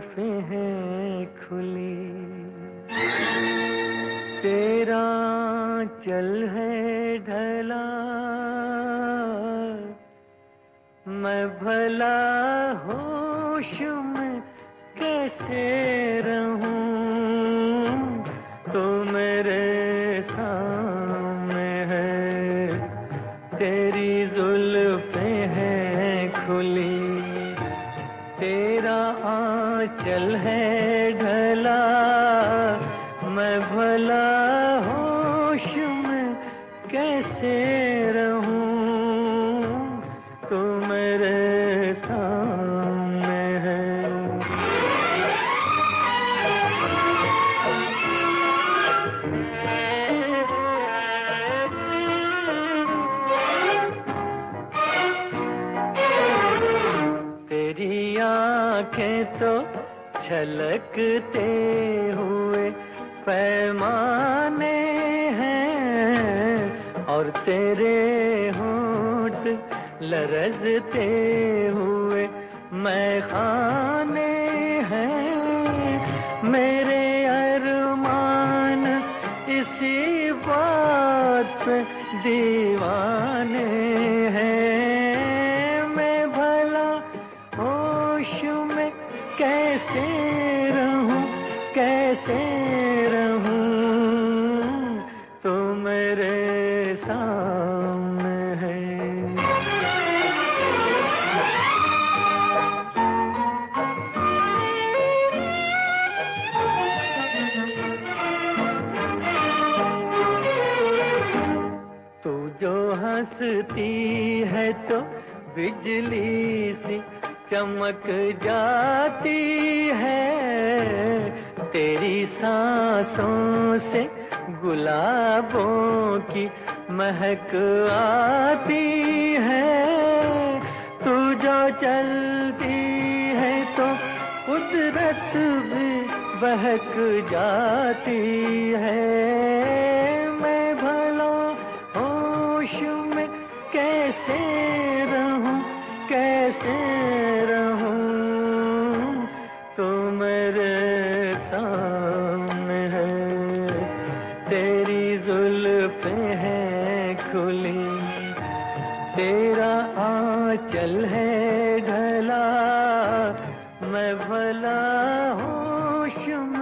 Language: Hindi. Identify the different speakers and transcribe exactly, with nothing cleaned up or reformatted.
Speaker 1: जुल्फें हैं खुली, तेरा चल है ढला, मैं भला होश में कैसे रहूं, तो मेरे सामने है, तेरी जुल्फें हैं खुली, तेरा आंचल है ढला, मैं भला होश में कैसे रहूं, तो मेरे सामने है। तेरी आंखें तो छलकते हुए पैमाने हैं, और तेरे होंठ लरजते हुए मैखाने हैं। मेरे अरमान इसी बात पे दीवाने हैं, मैं भला होश में कैसे रहूं, कैसे रहूं, तो मेरे सामने है। तू जो हंसती है तो बिजली सी चमक जाती है, तेरी सांसों से गुलाबों की महक आती है। तू जो चलती है तो कुदरत भी बहक जाती है, मैं भला होश में कैसे रहूं, कैसे रहूं, तो मेरे सामने है, तेरी जुल्फें हैं खुली, तेरा आंचल है ढला, मैं भला होश